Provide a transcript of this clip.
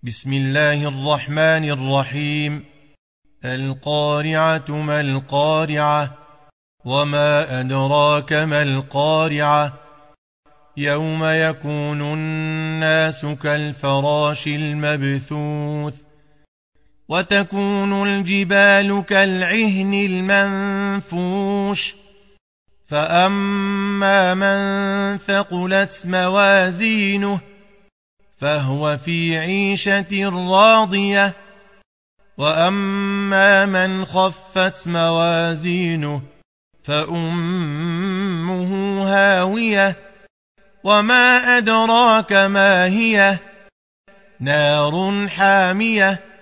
بسم الله الرحمن الرحيم. القارعة ما القارعة وما أدراك ما القارعة يوم يكون الناس كالفراش المبثوث وتكون الجبال كالعهن المنفوش فأما من ثقلت موازينه فهو في عيشة راضية وأما من خفت موازينه فأمه هاوية وما أدراك ما هي نار حامية